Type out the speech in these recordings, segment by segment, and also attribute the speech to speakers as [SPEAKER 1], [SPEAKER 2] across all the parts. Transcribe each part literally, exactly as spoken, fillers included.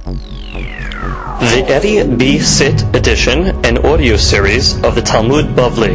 [SPEAKER 1] The Eddie B. Sit edition and audio series of the Talmud Bavli.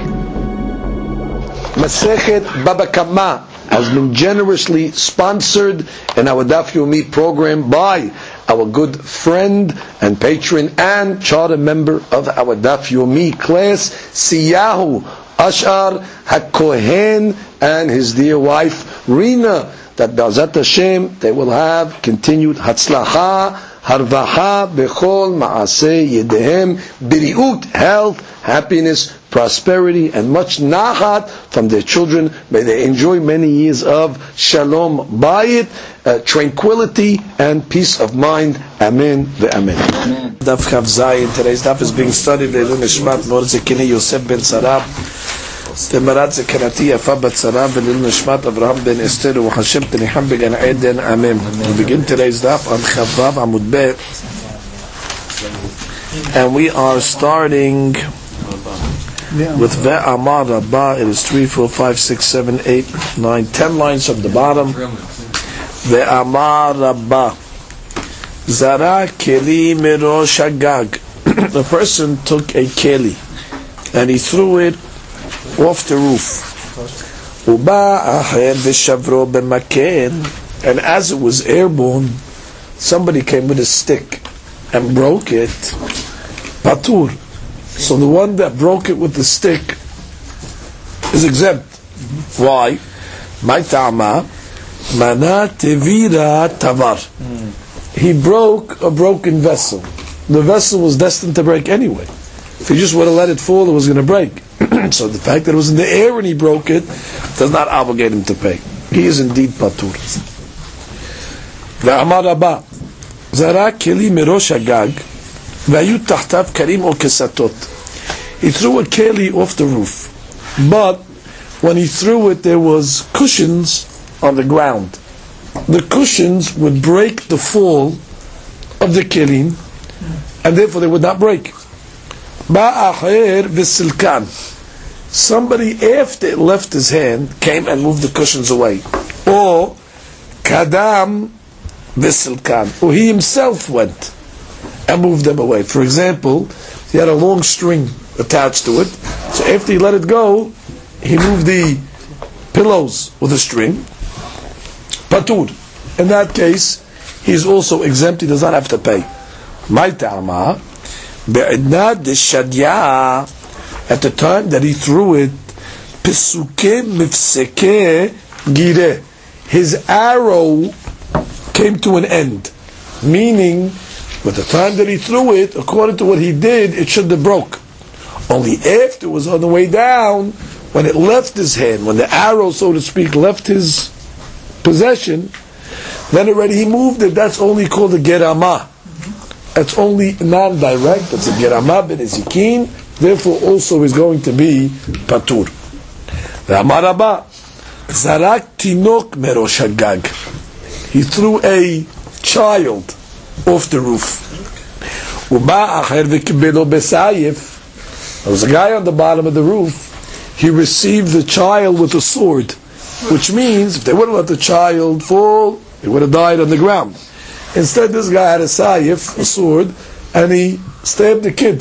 [SPEAKER 2] Masechet Baba Kama has been generously sponsored in our Daf Yomi program by our good friend and patron and charter member of our Daf Yomi class, Siyahu Ashar HaKohen, and his dear wife Rina, that B'ezrat Hashem they will have continued Hatzlacha, Harvaha, Bechol, Ma'aseh, Yedehem, Biriut, health, happiness, prosperity, and much Nachat from their children. May they enjoy many years of Shalom Bayit, uh, tranquility, and peace of mind. Amen ve'amen.
[SPEAKER 3] Daf Chav Zayin. Today's daf is being studied Leilun Nishmat Mor Zekini Yosef ben Sarab, Temarat Zekanati Yafa bat Sarab, Leilun Nishmat Avraham ben Esther, Hashem Teniham began Eden. Amen. We begin today's daf on Chav Vav Amud Bet, and we are starting with Ve'amar Rabbah. It is three, four, five, six, seven, eight, nine, ten lines from the bottom. Ve'amar Rabbah. Zara keli mirosh hagag. The person took a keli and he threw it off the roof. Uba acher v'shavro b'maken. And as it was airborne, somebody came with a stick and broke it. Patur. So the one that broke it with the stick is exempt. Mm-hmm. Why? My ta'ama mana tevira tavar. Mm. He broke a broken vessel. The vessel was destined to break anyway. If he just would have let it fall, it was going to break. So the fact that it was in the air when he broke it does not obligate him to pay. He is indeed patur. Ve'amar Rabbah zara keli mirosh hagag v'ayu tahtav karim o kesatot. He threw a keli off the roof, but when he threw it, there was cushions on the ground. The cushions would break the fall of the kelim, and therefore they would not break. Ba'acher v'silkan. Somebody after it left his hand came and moved the cushions away. Or kadam v'silkan. Or he himself went and moved them away. For example, he had a long string attached to it, so after he let it go, he moved the pillows with a string. Patur. In that case, he is also exempt. He does not have to pay. My ta'ama be'idna deshadya. At the time that he threw it, pisuke mifseke gire. His arrow came to an end, meaning, with the time that he threw it, according to what he did, it should have broke. Only after it was on the way down, when it left his hand, when the arrow, so to speak, left his possession, then already he moved it. That's only called a gerama. That's only non-direct. That's a gerama ben ezikin. Therefore, also is going to be patur. Ve'amar Rabbah zarak tinok merosh hagag. He threw a child off the roof. Uba acher v'kibelo besayif. There was a guy on the bottom of the roof. He received the child with a sword, which means if they would have let the child fall, he would have died on the ground. Instead, this guy had a sayif, a sword, and he stabbed the kid.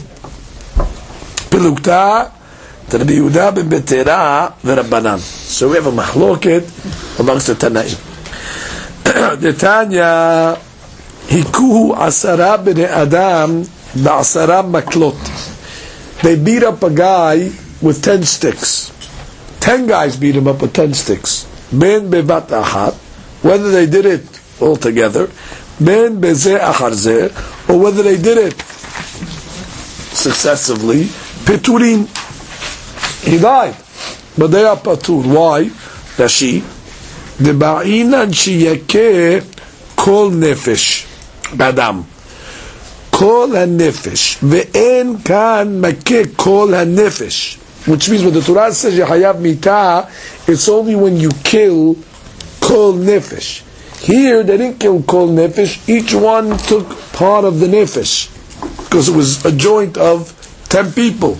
[SPEAKER 3] Pilukta, Rabbi Yehuda ben Betera v'Rabbanan. So we have a mahloket amongst the Tanaim. The Tanya, hikuhu asara b'nei adam ba'asara maklot. They beat up a guy with ten sticks. Ten guys beat him up with ten sticks. Ben bevat achat, whether they did it all together, ben bezeh achar zeh, or whether they did it successively, peturim. He died, but they are patur. Why? Rashi, deba'inan sheyakeh kol nefesh badam. Kol ha-nefesh. Ve'en kan makeh kol ha-nefesh. Which means when the Torah says Yehayav mitah, it's only when you kill kol nefesh. Here, they didn't kill kol nefesh. Each one took part of the nefesh, because it was a joint of ten people.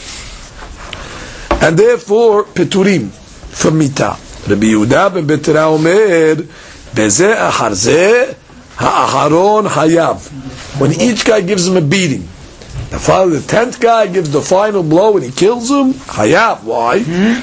[SPEAKER 3] And therefore, peturim from mitah. Rabbi Yehuda ben Betera omer, bezeh achar zeh, ha'aharon hayav. When each guy gives him a beating, the father, the tenth guy gives the final blow and he kills him, hayav. Why?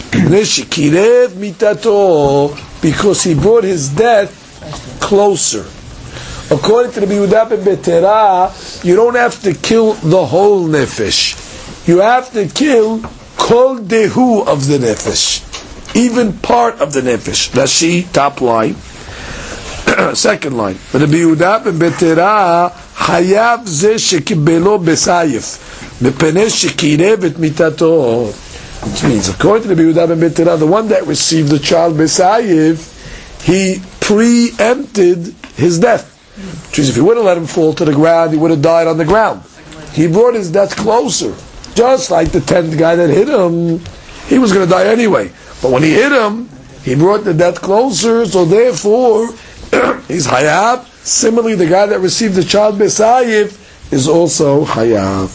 [SPEAKER 3] Because he brought his death closer. According to the Yehuda ben Betera, you don't have to kill the whole nefesh. You have to kill kol dehu of the nefesh, even part of the nefesh. Rashi, top line. Second line. But the Yehuda ben Betera, hayav ze shekibelo besayif, mepene shekirev et mitato. Which means, according to the Yehuda ben Betera, the one that received the child besayif, he preempted his death. Which means if he would have let him fall to the ground, he would have died on the ground. He brought his death closer. Just like the tenth guy that hit him, he was going to die anyway. But when he hit him, he brought the death closer, so therefore, he's hayab. Similarly, the guy that received the child besayif is also hayab.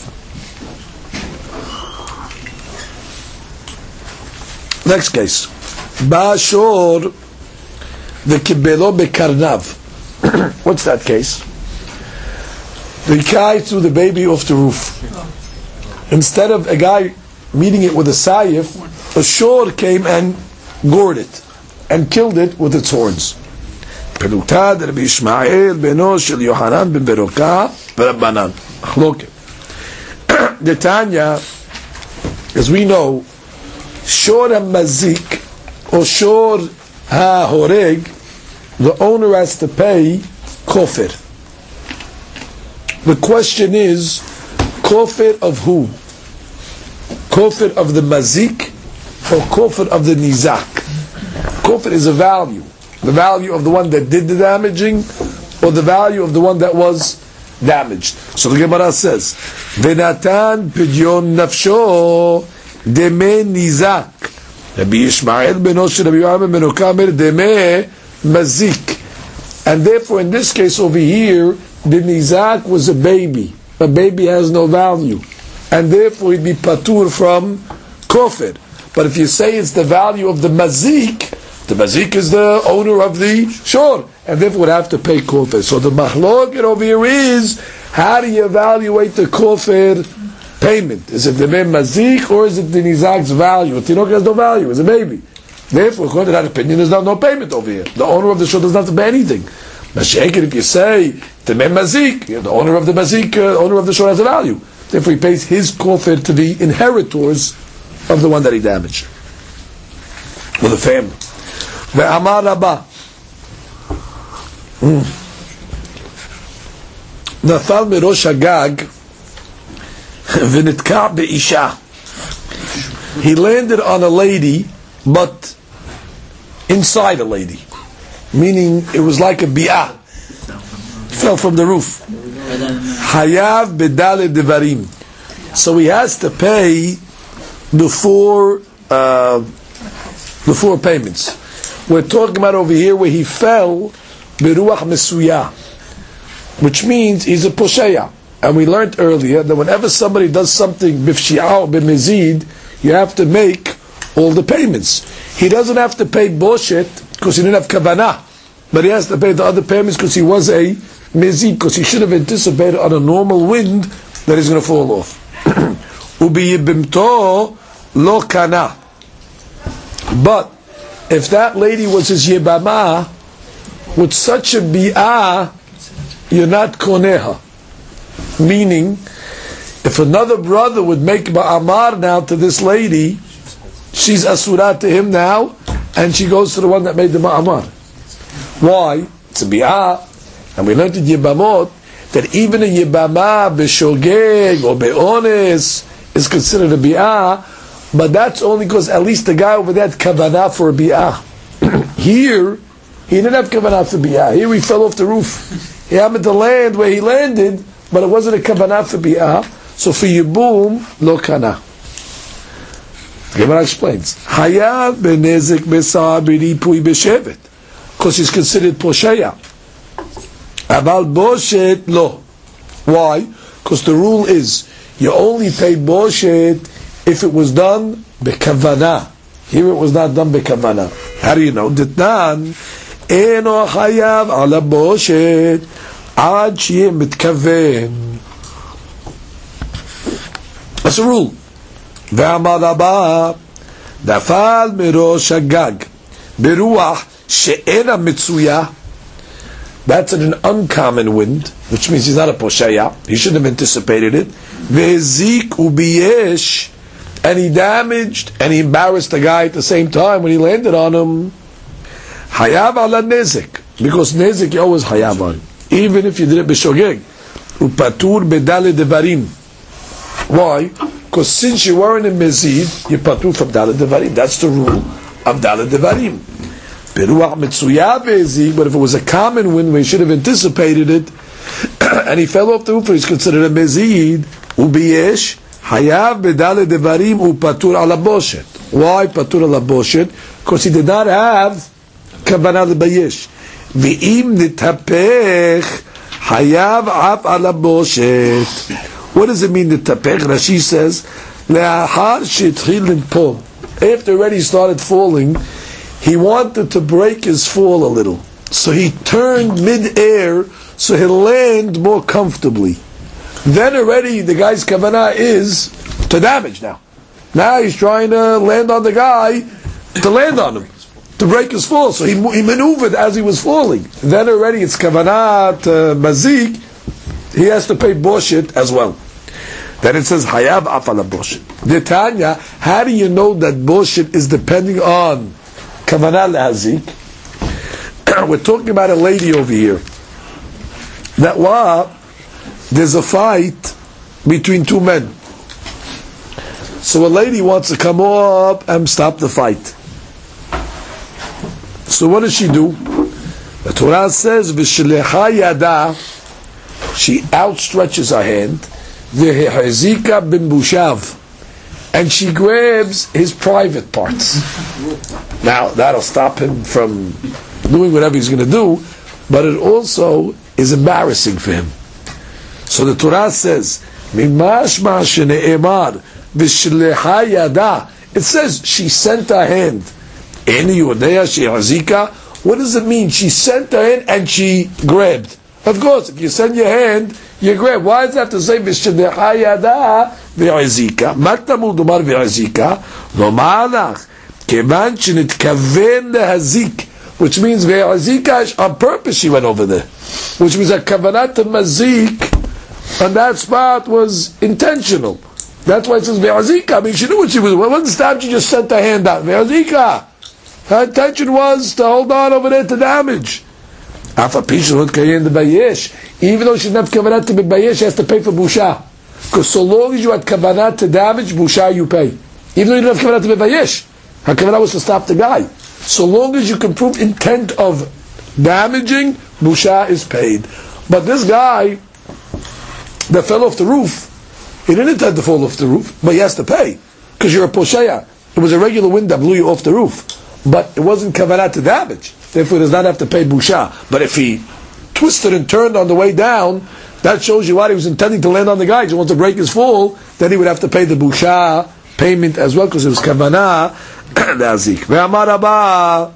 [SPEAKER 3] Next case. Bashor the kibelo bekarnav. What's that case? The guy threw the baby off the roof. Instead of a guy meeting it with a sayif, a shor came and gored it and killed it with its horns. Pelutad Rabbi Ishmael beno shel Yohanan ben Beroka v'Rabbanan. Look, the Tanya, as we know, shor hamazik or shor ha-horeg, the owner has to pay kofir. The question is, kofir of who? Kofir of the mazik or kofir of the nizak? Kofir is a value. The value of the one that did the damaging or the value of the one that was damaged. So the Gemara says, Venatan pidyon nafsho deme nizak. Rabbi Ishmael beno shel Rabbi Yohanan ben Okamer deme mazik. And therefore in this case over here, the nizak was a baby. A baby has no value. And therefore he'd be patur from kofir. But if you say it's the value of the mazik, the mazik is the owner of the shor, and therefore would have to pay kofir. So the mahloket over here is, how do you evaluate the kofir payment? Is it the mazik or is it the nizak's value? The tinok has no value, it's a baby. Therefore, according to that opinion, there's not no payment over here. The owner of the shor does not have to pay anything. Mashiach, if you say the mazik, the owner of the mazik, uh, owner of the shor has a value. Therefore, he pays his kofir to the inheritors of the one that he damaged, or the family. Ve'amar Rabba, nafal mirosh hagag v'nitka be'isha. He landed on a lady, but inside a lady, meaning it was like a bi'ah. Fell from the roof. Hayav bedale devarim. So he has to pay the four, uh, the four payments. We're talking about over here where he fell beruach mesuya, which means he's a posheya. And we learned earlier that whenever somebody does something bifshi'ah or b'mezid, you have to make all the payments. He doesn't have to pay boshet because he didn't have kavanah, but he has to pay the other payments because he was a mezid, because he should have anticipated on a normal wind that he's going to fall off. Ubi yibimto lo kana. But if that lady was his yibama, with such a bi'ah, you're not koneha. Meaning, if another brother would make ba'amar now to this lady, she's asurat to him now, and she goes to the one that made the ba'amar. Why? It's a bi'ah. And we learned in Yibamot that even a Yibama b'shogeg or be'ones is considered a bi'ah, but that's only because at least the guy over there had kavanah for a bi'ah. Here, he didn't have kavanah for bi'ah. Here he fell off the roof. He happened to land where he landed, but it wasn't a kavanah for bi'ah. So for Yibum, lo kana. Gemara explains, Hayav benezik besar b'ripui b'shevet, because he's considered posheya. Aval boshet lo. Why? Because the rule is you only pay boshet if it was done bekavana. Here it was not done bekavana. How do you know? Ditnan eno chayav ala boshet עד שיהיה מתכוון. That's a rule. ואמר הבא, נפל מראש הגג ברוח שאינה מצויה. That's an uncommon wind, which means he's not a posheya. He shouldn't have anticipated it. Ve'zik ubiyesh, and he damaged and he embarrassed the guy at the same time when he landed on him. Hayav ala nezik, because nezik you always hayav on, even if you did it b'shogeg. Upatur bedale devarim. Why? Because since you weren't in mezid, you patur from dale devarim. That's the rule of dale devarim. But if it was a common wind, we should have anticipated it, and he fell off the roof, he's considered a mezid. Ubiyesh hayav bedale devarim upatur ala boshet. Why patur ala boshet? Because he did not have kavanah lebayesh. Ve'im nitapech hayav af ala boshet. What does it mean nitapech? Rashi says le'ahar she'tchil linpol. After already started falling, he wanted to break his fall a little. So he turned mid-air so he'll land more comfortably. Then already the guy's kavanah is to damage now. Now he's trying to land on the guy, to land on him, to break his fall. So he, he maneuvered as he was falling. Then already it's kavanah to mazik, he has to pay boshit as well. Then it says, hayav afala boshit. Detanya, how do you know that boshit is depending on kavanah lehazik? We're talking about a lady over here. That what? There's a fight between two men. So a lady wants to come up and stop the fight. So what does she do? The Torah says, "V'shlecha yada," she outstretches her hand, "V'hezika b'mbushav," and she grabs his private parts. Now that'll stop him from doing whatever he's going to do, but it also is embarrassing for him. So the Torah says, "Mimashma shene'emar v'shlecha yada." It says she sent her hand. Eni yodea she'hazika. What does it mean? She sent her hand and she grabbed. Of course, if you send your hand, you grab. Why does it have to say v'shlecha yada v'hazika? Matamul domar v'hazika. No malach keman shenitkaven lehazik. Which means ve'azika, on purpose she went over there. Which means a kavanah to mazik on that spot was intentional. That's why it says ve'azika. I mean, she knew what she was doing. One time she just sent her hand out. Ve'azika. Her intention was to hold on over there to damage. Even though she didn't have kavanah to be bayesh, she has to pay for busha. Because so long as you had kavanah to damage, busha you pay. Even though you didn't have kavanah to be bayesh. Her kavanah was to stop the guy. So long as you can prove intent of damaging, busha is paid. But this guy that fell off the roof, he didn't intend to fall off the roof, but he has to pay. Because you're a posheya. It was a regular wind that blew you off the roof. But it wasn't kavanah to damage. Therefore he does not have to pay busha. But if he twisted and turned on the way down, that shows you what he was intending to land on the guy. He wants to break his fall, then he would have to pay the busha payment as well, because it was kavanah lehazik. Ve'amar Abba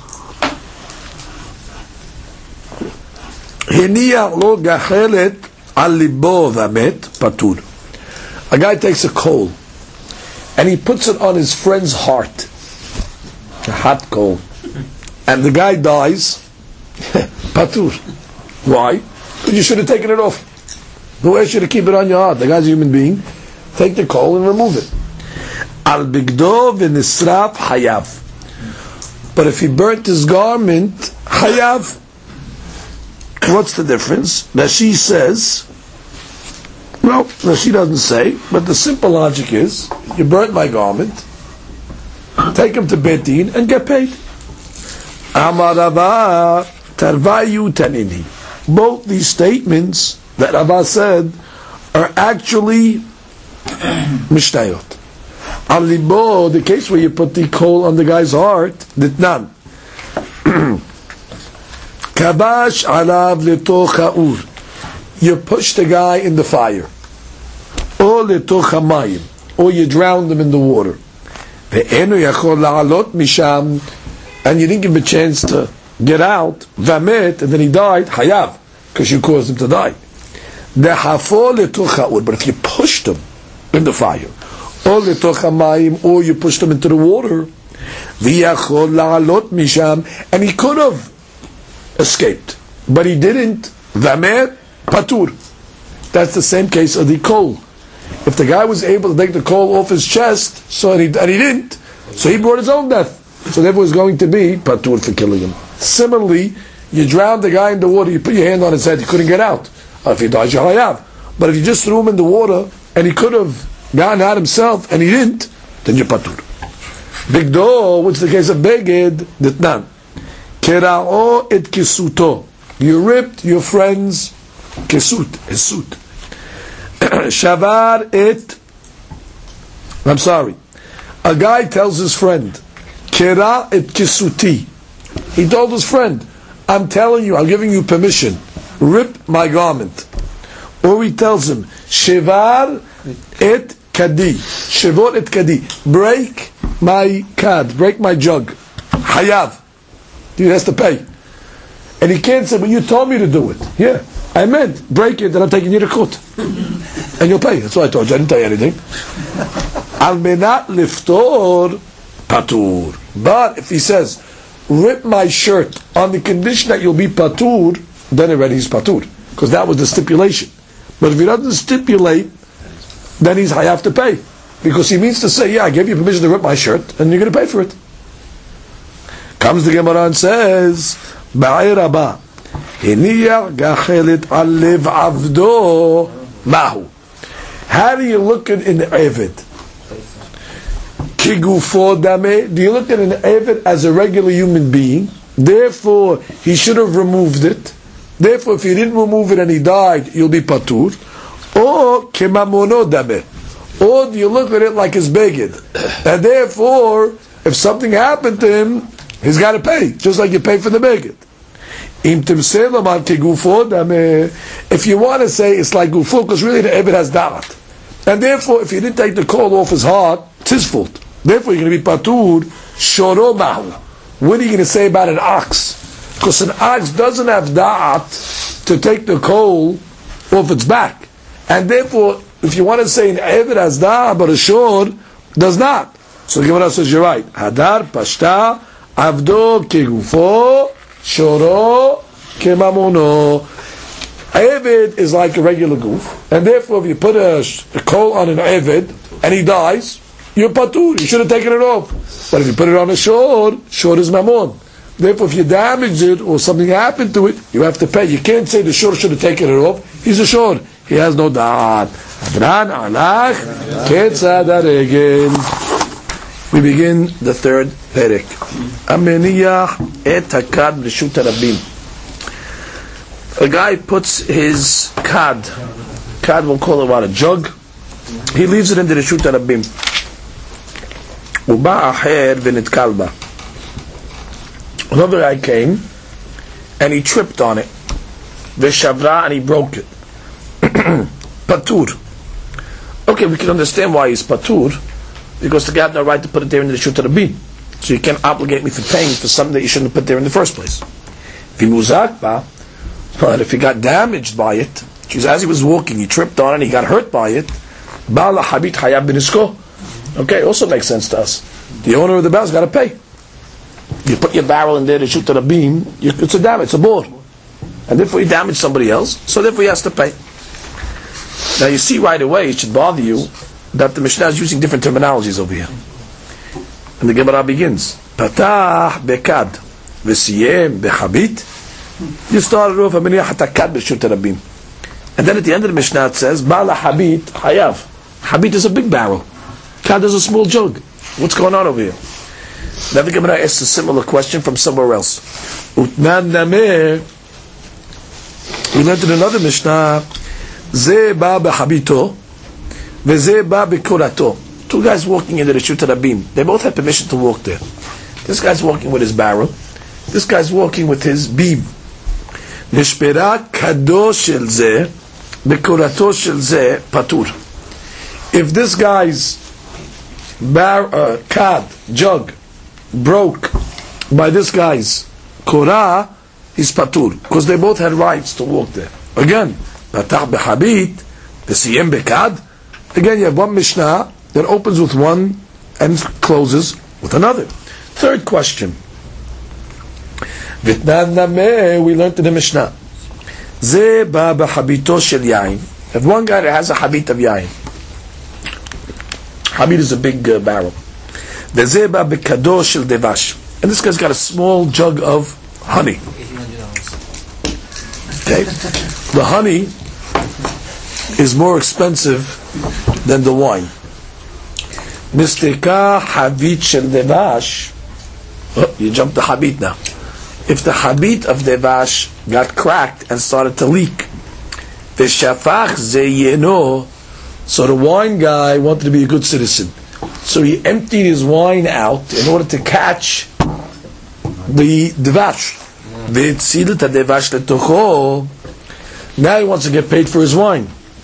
[SPEAKER 3] heniach lo gachelet al libo v'amet patur. A guy takes a coal and he puts it on his friend's heart, a hot coal, and the guy dies. Patur. Why? Because you should have taken it off. Who asked you to keep it on your heart? The guy's a human being. Take the coal and remove it. Al bigdo v'nisraf hayav. But if he burnt his garment, hayav. What's the difference? Rashi says, well, Rashi doesn't say, but the simple logic is, you burnt my garment, take him to Beit Din and get paid. Amar Rava tarvayu tanini. Both these statements that Rava said are actually mishnayot. Al libo, the case where you put the coal on the guy's heart, ditnan. Kabash alav letoch ha'ur. You push the guy in the fire. Or letoch ha'mayim. Or you drowned him in the water. Ve'enu yachol la'alot misham. And you didn't give him a chance to get out. Vamet, and then he died. Hayav. because you caused him to die. But if you pushed him in the fire, or you pushed him into the water, and he could have escaped, but he didn't, patur. That's the same case of the coal. If the guy was able to take the coal off his chest, so and he, and he didn't, so he brought his own death. So therefore it's going to be patur for killing him. Similarly, you drowned the guy in the water, you put your hand on his head, he couldn't get out. Or if he died, you hayav. But if you just threw him in the water, and he could have gotten out himself, and he didn't, then you're patur. Bigdo, which is the case of Beged, ditnan. Kera'o et kisuto. You ripped your friend's kesut, his suit. Shavar et, I'm sorry. A guy tells his friend, Kera et kisuti. He told his friend, I'm telling you, I'm giving you permission, rip my garment. Or he tells him, Shevar et kadi. Shevor et kadi. Break my kad, break my jug. Hayav. He has to pay. And he can't say, but you told me to do it. Yeah, I meant, break it, and I'm taking you to court. And you'll pay. That's what I told you. I didn't tell you anything. Al menat liftor patur. But if he says, rip my shirt on the condition that you'll be patur, then already he's patur. Because that was the stipulation. But if he doesn't stipulate, then he's hayav to pay. Because he means to say, yeah, I gave you permission to rip my shirt, and you're going to pay for it. Comes the Gemara and says, Ba'ay Rabba, Hiniyah gachelet alev avdo mahu. How do you look at an Eved? Kigufo dame. Do you look at an Eved as a regular human being? Therefore, he should have removed it. Therefore, if he didn't remove it and he died, you'll be patur. Or kemamono dame. Or do you look at it like his beged? And therefore, if something happened to him, he's got to pay, just like you pay for the beged. If you want to say it's like gufo, because really the Eved has da'at. And therefore, if you didn't take the coal off his heart, it's his fault. Therefore, you're going to be patur, shoro mahu. What are you going to say about an ox? Because an ox doesn't have da'at to take the coal off its back. And therefore, if you want to say an Eved has da'at, but a shor does not. So the Gemara says, you're right. Hadar, pashta, avdo, kegufo, shoro, kemamono. Eved is like a regular goof, and therefore if you put a, a coal on an Eved, and he dies, you're patur, you should have taken it off. But if you put it on a shor, shor is mamon. Therefore if you damage it, or something happened to it, you have to pay. You can't say the shor should have taken it off. He's a shor. He has no da'at. Adran alach, ketzad haregel. We begin the third perek. Ameniyah et hakad b'reshut harabim. A guy puts his kad, kad we'll call it what, a jug. He leaves it in the reshut harabim. Uba aher v'nitkal ba. Another guy came and he tripped on it. V'shavra, and he broke it. Patur. Okay, we can understand why he's patur. Because the guy had no right to put it there in the reshut harabim. So you can't obligate me for paying for something that you shouldn't have put there in the first place. V'muzak ba. But if he got damaged by it, because as he was walking, he tripped on it and he got hurt by it, Ba'ala habit hayab b'nisko. Okay, also makes sense to us. The owner of the barrel's got to pay. You put your barrel in there to shoot to the beam, you, it's a damage, it's a bore. And therefore you damage somebody else, so therefore he has to pay. Now you see right away, it should bother you, that the Mishnah is using different terminologies over here. And the Gemara begins, Patah bekad, v'siyem behabit. You started off, and then at the end of the Mishnah it says, Ba'ala habit hayav. Habit is a big barrel. Kad is a small jug. What's going on over here? Now the Gemara asks a similar question from somewhere else. Utnan nameh. We learned in another Mishnah, Ze ba behabito, veze ba bekurato. Two guys walking in the reshut harabim. They both have permission to walk there. This guy's walking with his barrel. This guy's walking with his beam. Nishpera kado shel ze, bekurato shel ze patur. If this guy's bar, uh, kad, jug, broke by this guy's korah, he's patur, because they both had rights to walk there. Again, patach behabit, the siyem bekad. Again, you have one Mishnah that opens with one and closes with another. Third question. Vitnan nameh, we learned in the Mishnah. Ze ba behabito shel yain. If one guy that has a habit of yain, habit is a big uh, barrel. The ze ba bekado shel devash. And this guy's got a small jug of honey. Okay? The honey is more expensive than the wine. Misteka habit shel devash. Oh, you jumped the habit now. If the habit of devash got cracked and started to leak, the shafach zeyeno, so the wine guy wanted to be a good citizen. So he emptied his wine out in order to catch the devash. Now he wants to get paid for his wine.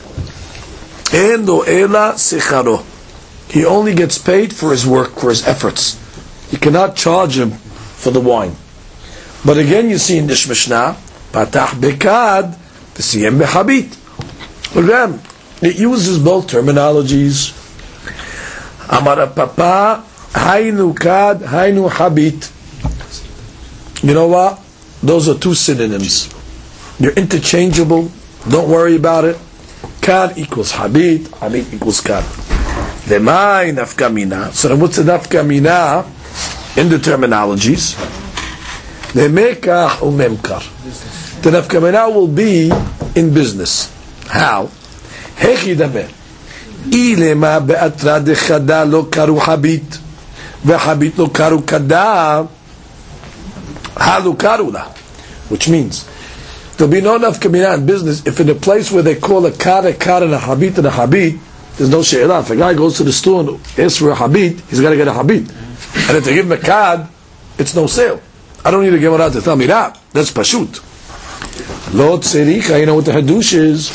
[SPEAKER 3] He only gets paid for his work, for his efforts. You cannot charge him for the wine. But again, you see in this Mishnah, patach bekad, the siyem behabit. Again, it uses both terminologies. Amara papa, haynu kad, haynu habit. You know what? Those are two synonyms. They're interchangeable. Don't worry about it. Kad equals habit, habit equals kad. Lemay nafka mina. So then what's the nafka mina in the terminologies? Lemekah umemkar. The nafka mina will be in business. How? Hechi daber. Ilema be'atra dechada lo karu habit. Ve'habit lo karu kada. Halu karula. Which means, there'll be no nafka mina in business if in a place where they call a kad, a kad, and a habit, and a habit, there's no she'elah. If a guy goes to the store and asks for a habit, he's got to get a habit. And if they give him a kad, it's no sale. I don't need to give it out to tell me that. That's pashut. Lo tzerika, you know what the hadush is?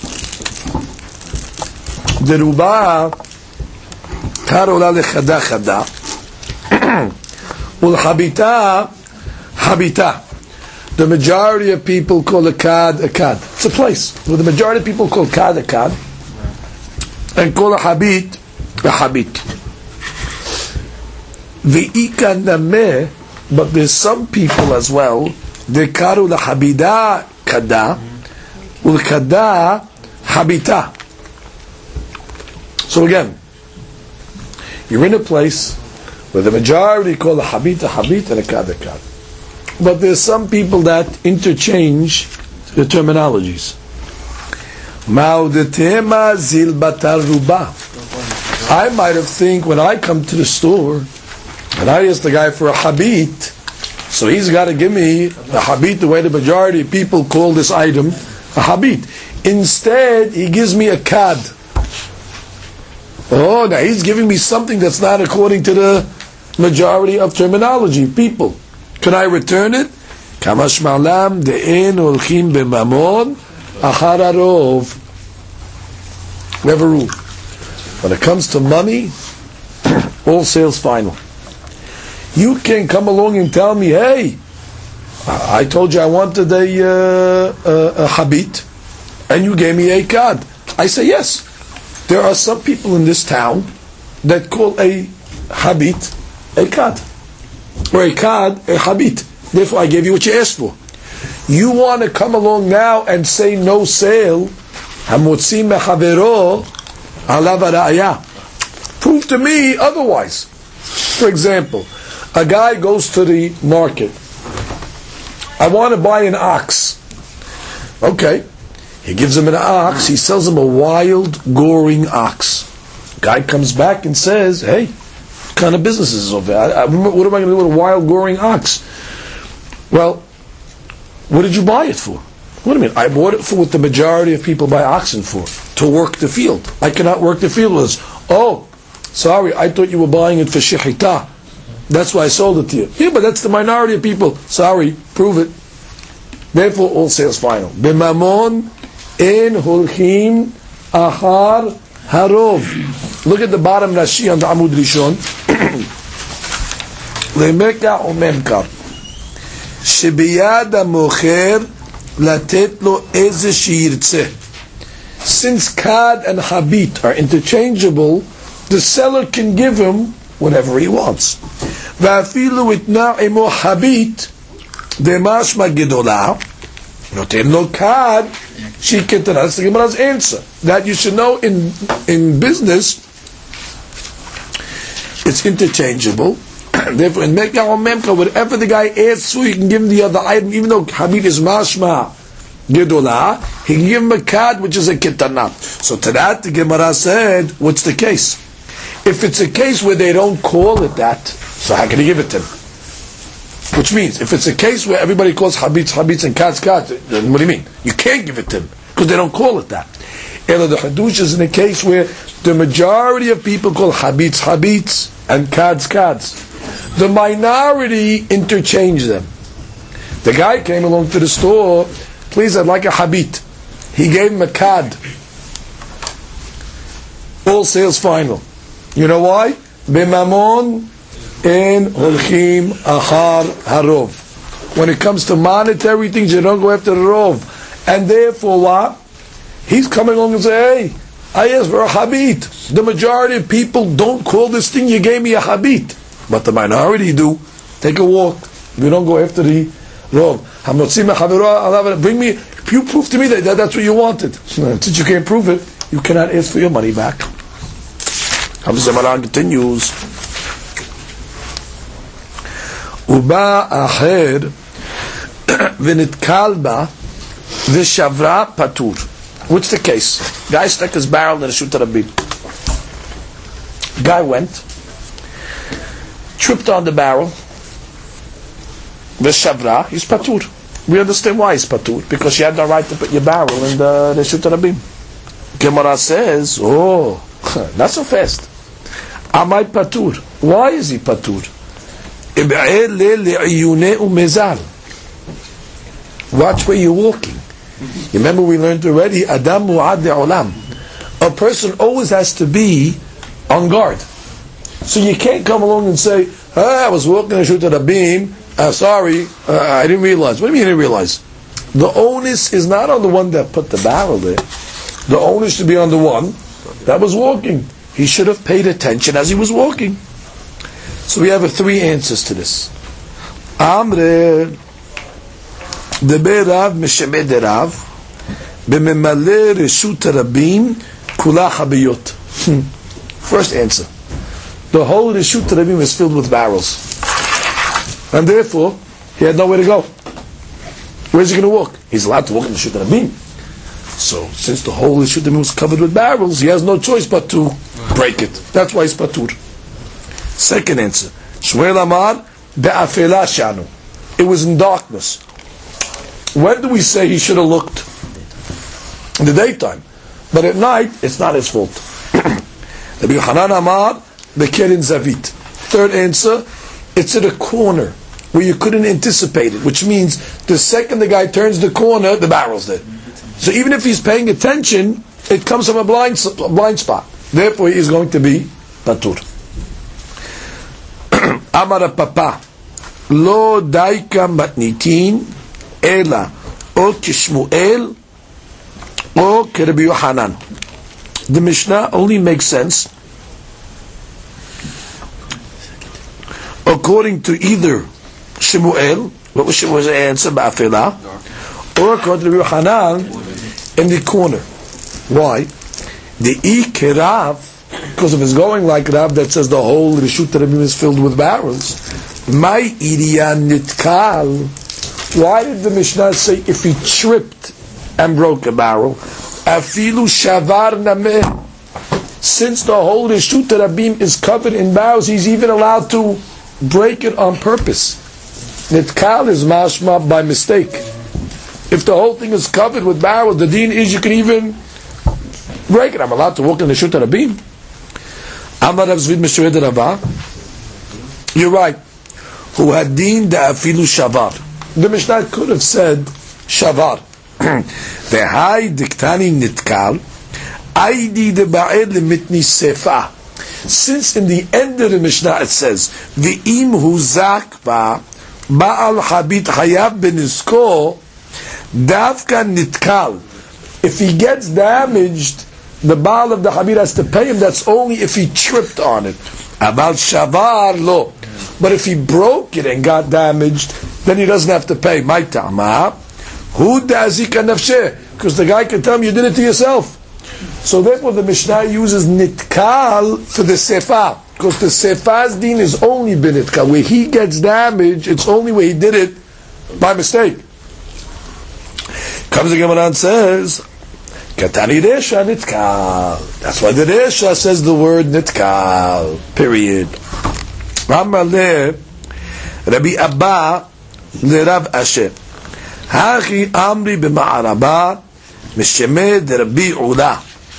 [SPEAKER 3] Deruba karola lechada chada ul habita habita. The majority of people call a kad a kad. It's a place where the majority of people call kad a kad and call a habit a habit. Ve'ika nameh, but there's some people as well, they karu la habida kada ul kada habita. So again, you're in a place where the majority call a habit a habit and a kad a kad. But there's some people that interchange the terminologies. Ma'udetema zil batar ruba. I might have think when I come to the store and I ask the guy for a habit, so he's got to give me a habit the way the majority of people call this item a habit. Instead, he gives me a kad. Oh, now he's giving me something that's not according to the majority of terminology, people. Can I return it? Kamash malam de'en olchim b'mamon achar harov. We have a rule. When it comes to money, all sales final. You can come along and tell me, hey, I told you I wanted a, uh, a, a habit, and you gave me a kad. I say yes. There are some people in this town that call a habit a kad. Or a kad, a habit. Therefore, I gave you what you asked for. You want to come along now and say no sale? Hamotzi mechavero alav hara'aya. Prove to me otherwise. For example, a guy goes to the market. I want to buy an ox. Okay. He gives him an ox. He sells him a wild, goring ox. Guy comes back and says, hey, what kind of business is over there? I, I, what am I going to do with a wild, goring ox? Well, what did you buy it for? What do you mean? I bought it for what the majority of people buy oxen for, to work the field. I cannot work the field with this. Oh, sorry, I thought you were buying it for shechita. That's why I sold it to you. Yeah, but that's the minority of people. Sorry, prove it. Therefore, all sales final. B'mamon en holchim achar harov. Look at the bottom Rashi on the Amud Rishon. Lemeka umemkar. שביד המוכר לתת לו איזה שירצה. Since kad and habit are interchangeable, the seller can give him whatever he wants. ואפילו התנה עמו habit דמשמע גדולה נותן לו kad שהיא קטנה. That's the Gemara's answer. That you should know in, in business it's interchangeable. Therefore, in Mekah or Memka, whatever the guy asks for, you can give him the other item, even though habit is mashma gedolah, he can give him a kad, which is a ketana. So to that, the Gemara said, what's the case? If it's a case where they don't call it that, so how can he give it to him? Which means, if it's a case where everybody calls habits, habits, and kads, kads, then what do you mean? You can't give it to him, because they don't call it that. And the hadush is in a case where the majority of people call habits, habits, and kads, kads. The minority interchange them. The guy came along to the store, please, I'd like a habit. He gave him a kad. All sales final. You know why? B'mamon en holchim achar harov. When it comes to monetary things, you don't go after the rov. And therefore what? He's coming along and say, hey, I asked for a habit. The majority of people don't call this thing, you gave me a habit. But the minority do. Take a walk. We don't go after the rov. Bring me, if you prove to me that, that that's what you wanted. Since you can't prove it, you cannot ask for your money back. Hamza continues. Uba acher v'nitkal ba v'shavra patur. What's the case? Guy stuck his barrel in the Shut Rabim. Guy went, tripped on the barrel, the shavra, he's patur. We understand why he's patur, because you had no right to put your barrel in the, the Shut Rabim. Gemara says, oh, not so fast. Amai patur. Why is he patur? Watch where you're walking. You remember we learned already, Adam mu'ad le'olam. A person always has to be on guard. So you can't come along and say, ah, I was walking and shoot at a beam, uh, sorry, uh, I didn't realize. What do you mean you didn't realize? The onus is not on the one that put the barrel there. The onus should be on the one that was walking. He should have paid attention as he was walking. So we have a three answers to this. Amre Deber Rav Meshemed Rav B'memale Reshut Rabim Kula Chabiyot. First answer. The whole Reshut Rabim is filled with barrels. And therefore, he had nowhere to go. Where's he going to walk? He's allowed to walk in the Reshut Rabim. So, since the whole Reshut Rabim was covered with barrels, he has no choice but to break it. That's why he's patur. Second answer. Shmuel Amar Be'afela Shanu. It was in darkness. When do we say he should have looked? In the daytime. But at night, it's not his fault. Rabbi Yochanan Amar Be'kerin Zavit. Third answer. It's at a corner where you couldn't anticipate it, which means the second the guy turns the corner, the barrel's there. So even if he's paying attention, it comes from a blind, a blind spot. Therefore, he is going to be patur. Amar Papa, lo daika matnitin ela o kishmuel o Rabbi Yochanan. The Mishnah only makes sense according to either Shemuel, what was Shemuel's answer, Ba'afela, or according to Rabbi Yochanan in the corner. Why? The Ikerav, because of his going like Rav that says the whole Reshut Rabim is filled with barrels. My Iriya Nitkal. Why did the Mishnah say if he tripped and broke a barrel? Afilu Shavar Nameh. Since the whole Reshut Rabim is covered in barrels, he's even allowed to break it on purpose. Nitkal is mashma by mistake. If the whole thing is covered with barrels, the deen is you can even break it. I'm allowed to walk in the Reshut Rabim. Amar Rav Zvid Meshued Rava. You're right. Who had deen da afilu shavar. The Mishnah could have said shavar. V'hai diktani nitkal. Aidi de ba'ed lemitni sefa. Since in the end of the Mishnah it says V'im hu zakba Ba'al habit hayav benisko davka nitkal. If he gets damaged, the Baal of the habit has to pay him. That's only if he tripped on it. Abal shavar lo. But if he broke it and got damaged, then he doesn't have to pay. My ta'ama. Hu da'azika nafsheh. Because the guy can tell him you did it to yourself. So therefore the Mishnah uses nitkal for the sefa. Because the sefa's deen is only binitkal. Where he gets damaged, it's only where he did it by mistake. Comes the Gemara and says, Katani Resha nitkal. That's why the Resha says the word nitkal. Period. Ramaleh Rabbi Abba le Rav Asher. Hachi Amri b'ma'araba Mishemed Rabbi Ula.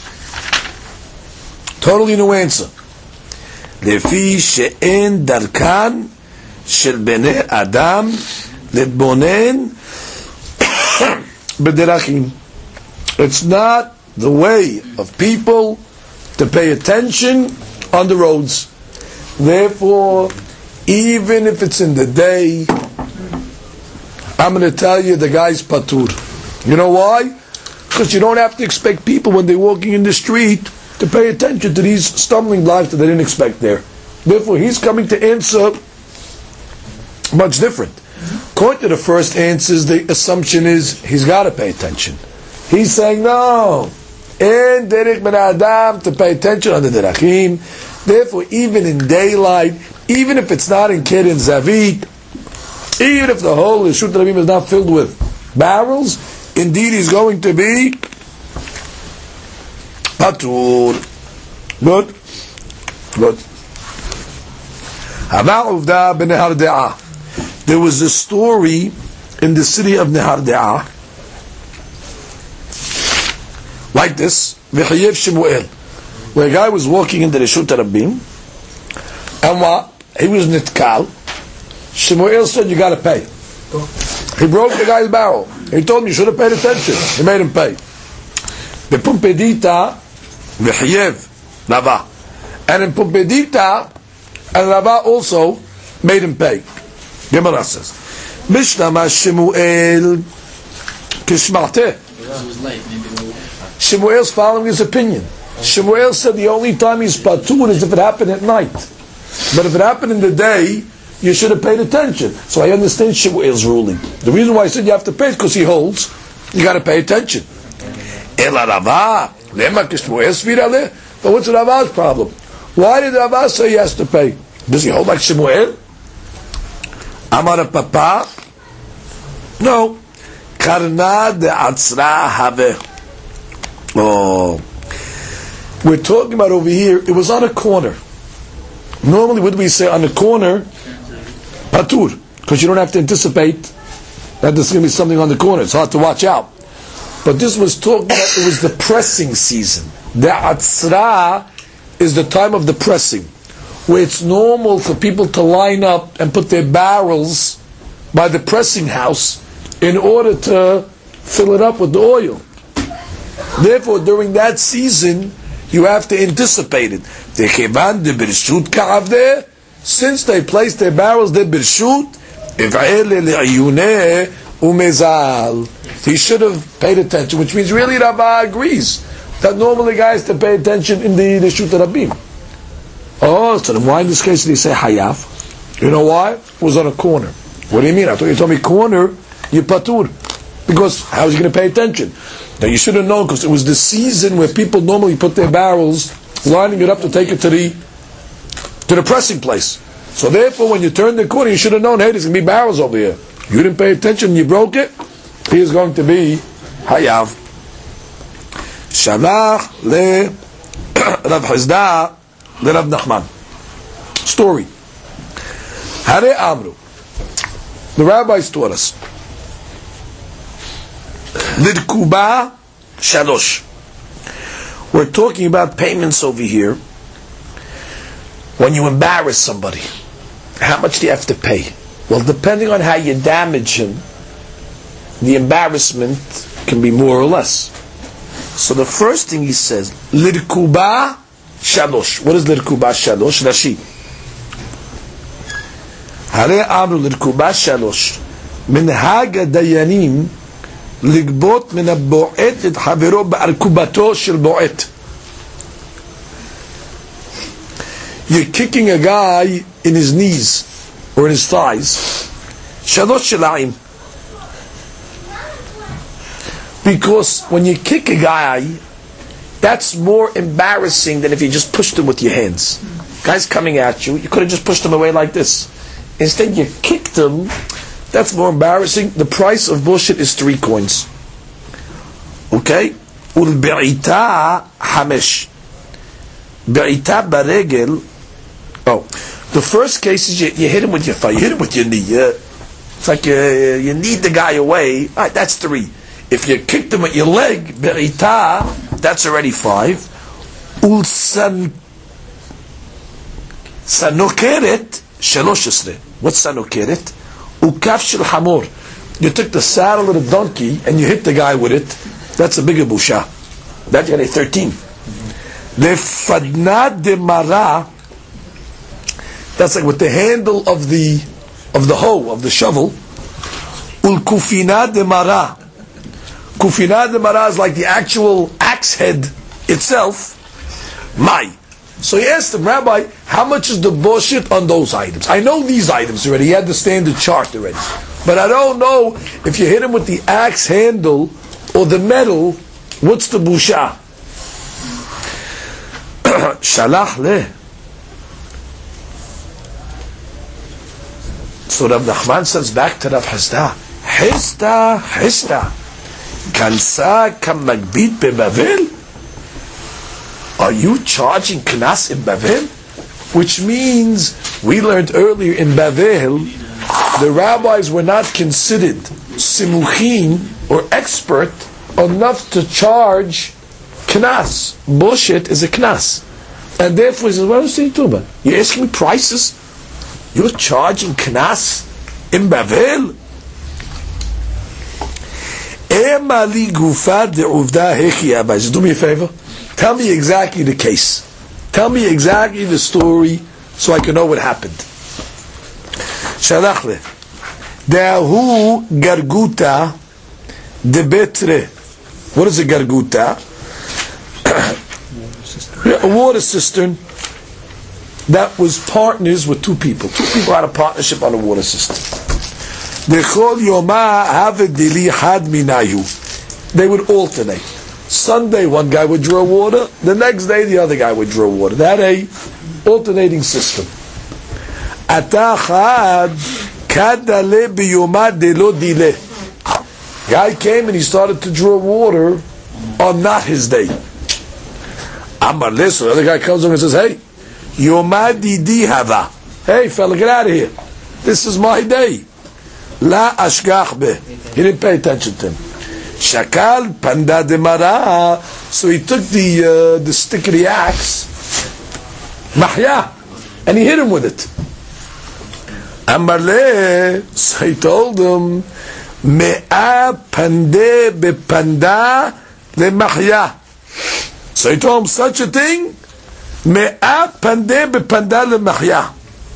[SPEAKER 3] Totally new answer. Lefi she'en darkan shel bnei Adam letbonen b'derachim. It's not the way of people to pay attention on the roads. Therefore, even if it's in the day, I'm going to tell you the guy's patur. You know why? Because you don't have to expect people when they're walking in the street to pay attention to these stumbling blocks that they didn't expect there. Therefore, he's coming to answer much different. According to the first answers, the assumption is he's got to pay attention. He's saying, no, in derech ben adam to pay attention on the derachim. Therefore, even in daylight, even if it's not in Kid and Zavit, even if the whole Reshut Rabim is not filled with barrels, indeed he's going to be patur. Good? Good. There was a story in the city of Nehardea like this, V'chayev Shemuel, where a guy was walking in the Reshut Rabim, and what? He was nitkal. Shemuel said, you got to pay. He broke the guy's barrel. He told him you should have paid attention. He made him pay. The Pumpedita, V'chayev Rava, and in Pumpedita, and Rava also made him pay. Gemara says, Mishnah ma Shemuel kishmateh. Shemuel's following his opinion. Shemuel said the only time he's patur is if it happened at night. But if it happened in the day, you should have paid attention. So I understand Shemuel's ruling. The reason why I said you have to pay is because he holds you got to pay attention. Ela Rava, lema kishmuel svirale. But what's Rava's problem? Why did Rava say he has to pay? Does he hold like Shemuel? Amar Papa? No. Karna de atzra have. Oh, we're talking about over here. It was on a corner. Normally, what do we say on the corner? Patur, because you don't have to anticipate that there's going to be something on the corner. It's hard to watch out. But this was talking about it was the pressing season. The atzra is the time of the pressing, where it's normal for people to line up and put their barrels by the pressing house in order to fill it up with the oil. Therefore, during that season, you have to anticipate it. Since they placed their barrels there, he should have paid attention, which means really Rava agrees that normally guys to pay attention in the Reshut Rabim. Oh, so then why in this case did he say Hayav? You know why? It was on a corner. What do you mean? I thought you told me corner, you patur. Because how is he going to pay attention? Now you should have known, because it was the season where people normally put their barrels, lining it up to take it to the to the pressing place. So therefore, when you turn the corner, you should have known, hey, there's going to be barrels over here. You didn't pay attention, you broke it, he is going to be Hayav. Shalach le Rav Hizda le Rav Nachman. Story. Hare Amru. The rabbis taught us. Lidkuba shalosh. We're talking about payments over here. When you embarrass somebody, how much do you have to pay? Well, depending on how you damage him, the embarrassment can be more or less. So the first thing he says, Lidkuba shalosh. What is Lidkuba shalosh? Rashi. הרי אמרו לרכובה שלוש, מנהג הדיינים לגבות מן הבועט את חברו בארכובתו של בועט. You're kicking a guy in his knees or in his thighs. שלוש שלעים. Because when you kick a guy, that's more embarrassing than if you just pushed him with your hands. Guy's coming at you, you could have just pushed him away like this. Instead you kicked him, that's more embarrassing. The price of bullshit is three coins. Okay? Ul-bi'ita hamesh. Bi'ita baregel. Oh, the first case is you, you hit him with your thigh, you hit him with your knee. Uh, it's like you, you need the guy away. All right, that's three. If you kicked him with your leg, berita, that's already five. Ulsan sanokeret shalosh esrei. What's sanokeret? Ukaf shel hamor. You took the saddle of the donkey and you hit the guy with it. That's a bigger busha. That's got a thirteen. Lefadna de mara. That's like with the handle of the of the hoe, of the shovel. Ulkufina de mara. Kufina de mara is like the actual axe head itself. Mai. So he asked him, Rabbi, how much is the bullshit on those items? I know these items already. He had the standard chart already. But I don't know if you hit him with the axe handle or the metal, what's the busha? Shalach le. So Rav Nachman says back to Rav Hizda, Hizda, Hizda, Kansa kamagbit beBavel? Are you charging knas in Bavel? Which means, we learned earlier in Bavel, the rabbis were not considered simuchin or expert enough to charge knas. Bullshit is a knas. And therefore he says, what are you saying to me? You're asking me prices? You're charging knas in Bavel? Emali gufa de uvda hechi abai. Do me a favor. Tell me exactly the case. Tell me exactly the story so I can know what happened. Shalach le. De'ahu garguta de betre. What is a garguta? A water cistern that was partners with two people. Two people had a partnership on a water system. They would alternate. Sunday one guy would draw water, the next day the other guy would draw water. They had a alternating system. Guy came and he started to draw water on not his day. Amar Leso, the other guy comes over and says, hey, Yomadi di hava. Hey fella, get out of here. This is my day. La ashgach be. He didn't pay attention to him. Shakal panda de mara. So he took the uh, the stick of the axe, mahya, and he hit him with it. Amar le. So he told him, Me'a pande be panda le mahya. So he told him such a thing. Me'a pande be panda le mahya.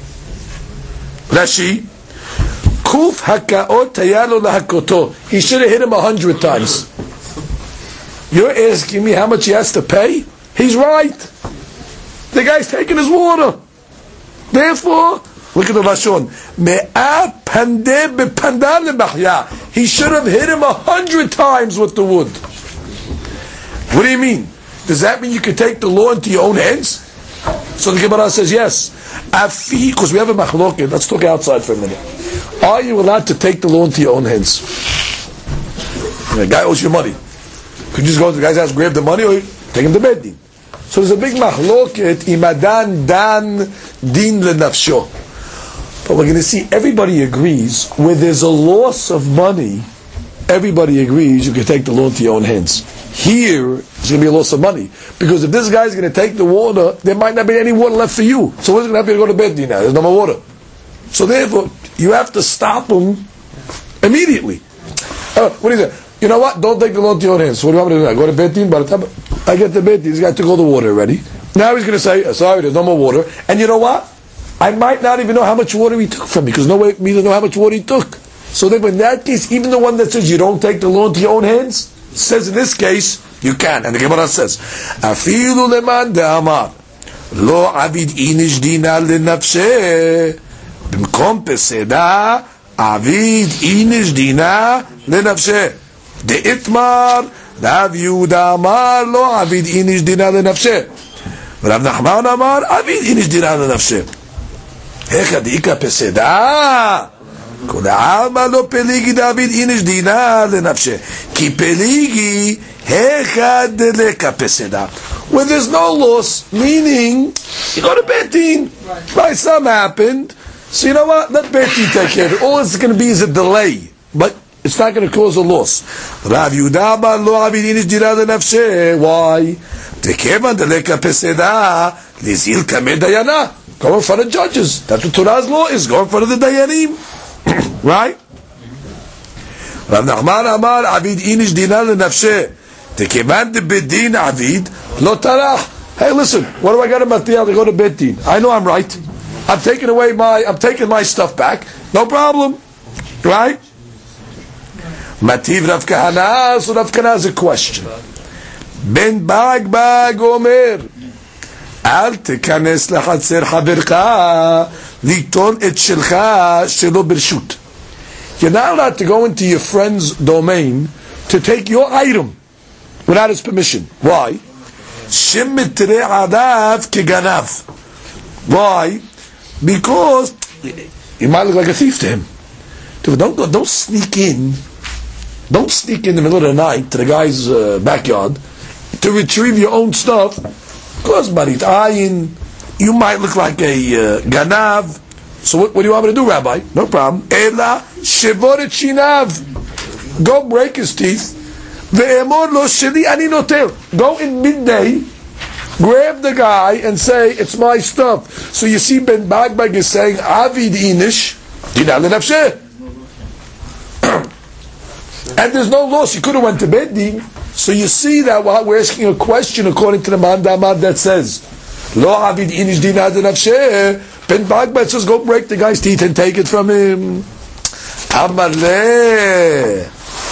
[SPEAKER 3] Rashi. Kuf hakaot hayalo lahakoto. He should have hit him a hundred times. You're asking me how much he has to pay? He's right. The guy's taking his water. Therefore, look at the Lashon. Me'a pande be panda le mahya. He should have hit him a hundred times with the wood. What do you mean? Does that mean you can take the law into your own hands? So the Gemara says yes. Afi, because we have a machloket. Let's talk outside for a minute. Are you allowed to take the law into your own hands? The guy owes you money. Could you just go to the guy's house, grab the money, or take him to bed din? So there's a big machloket. Imadan dan din lenafsho. But we're going to see everybody agrees where there's a loss of money. Everybody agrees you can take the law into your own hands. Here, it's going to be a loss of money. Because if this guy's going to take the water, there might not be any water left for you. So who's going to have to go to bed now? There's no more water. So therefore, you have to stop him immediately. Uh, what is it? You know what? Don't take the law into your own hands. So what do you want me to do? I go to bed team, by the time I get to bed, this guy took all the water already. Now he's going to say, sorry, there's no more water. And you know what? I might not even know how much water he took from me, because no way for me to know how much water he took. So then in that case, even the one that says you don't take the law into your own hands, says in this case, you can. And the Gemara says, Afilu leman de'amar, lo avid inish dinar lenafsheh, b'mkom peseda, avid inish dinar lenafsheh. De'itmar, Rav Yehuda amar, lo avid inish dinar lenafsheh. Rav Nachman amar, avid inish dinar lenafsheh. Hecha de'ika peseda, כל העלמא לא פליגי דוד אינש דינר לנפשה כי פליגי היכא דלקא פסדה. When there's no loss, meaning you go to Beit Din, right? Something happened, so you know what, let Beit Din take care of it. All it's going to be is a delay, but it's not going to cause a loss. Rav Yehuda amar lo avid אינש דינר לנפשה. Why? דכיוון דלקא פסדה לזיל קמא דיינה. Go in front of judges. That's what Torah's law is. Go in front of the dayanim. Right? Rav Nachman amar avid inish dinar lenafsheh tekeman de bedin avid lo tarach. Hey, listen, what do I got in Matiyah to go to Beit Din? I know I'm right. I'm taking away my, I'm taking my stuff back. No problem. Right? Mativ Rav Kahana. So Rav Kahana has a question. Ben Bagbag Omer אל תיכנס לחצר חברך ליטול את שלך שלא ברשות. You're not allowed to go into your friend's domain to take your item without his permission. Why? שמתרי עדיו כגנב. Why? Because you might look like a thief to him. Don't, don't, don't sneak in. Don't sneak in the middle of the night to the guy's uh, backyard to retrieve your own stuff. Because Marit Ayin, you might look like a uh, ganav. So what, what do you want me to do, Rabbi? No problem. Ela shevoret shinav. Go break his teeth. Ve'emor lo sheli ani noter. Go in midday, grab the guy and say, it's my stuff. So you see Ben Bagbag is saying, Avid inish, dinar lenafsheh. And there's no loss. You could have went to Beit Din. So you see that while we're asking a question according to the Man Damar that says, Lo avid inish dinar lenafsheh, Ben Bagbag says, go break the guy's teeth and take it from him. Amar le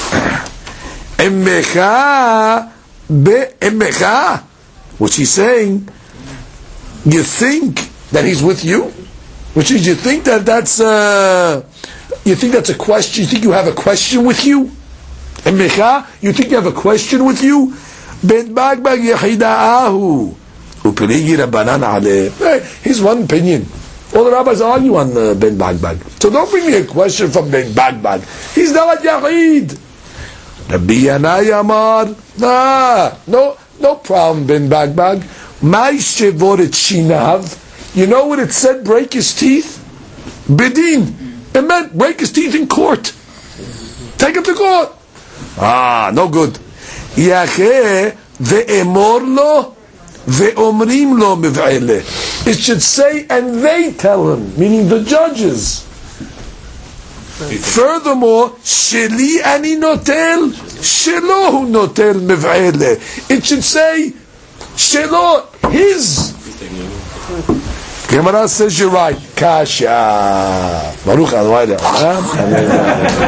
[SPEAKER 3] Emmecha be Emmecha. What's he saying? You think that he's with you? Which is, you think that that's uh, you think that's a question? You think you have a question with you? Emmecha, you think you have a question with you? Ben Bagbag Yehida'ahu Upeligi Rabbanan Ale. Here's one opinion. All the rabbis argue on uh, Ben Bagbag. So don't bring me a question from Ben Bagbag. He's not a Yahid. Rabbi Yanai Amar. Nah, no, no problem, Ben Bagbag. My shevoret shinav. You know what it said? Break his teeth. Bedin. It meant break his teeth in court. Take him to court. Ah, no good. Yache ve'emor lo ve'omrim lo mev'ele. It should say, and they tell him, meaning the judges. Furthermore, sheli ani notel, shelo hu notel mev'ele. It should say, shelo, his. Gemara says you're right. Kasha. Baruch Adonai.